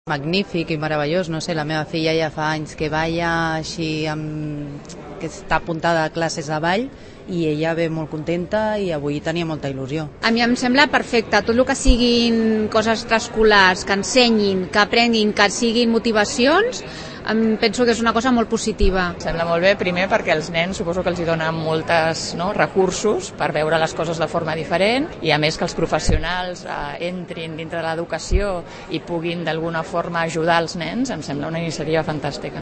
Magnífic i meravellós, no sé, la meva filla ja fa anys que balla així, que està apuntada a classes de ball i ella ve molt contenta i avui tenia molta il·lusió. A mi em sembla perfecte, tot el que siguin coses extraescolars, que ensenyin, que aprenguin, que siguin motivacions, penso que és una cosa molt positiva. Em sembla molt bé, primer perquè els nens suposo que els hi donen molts recursos per veure les coses de forma diferent i a més que els professionals entrin dintre de l'educació i puguin d'alguna forma ajudar els nens, em sembla una iniciativa fantàstica.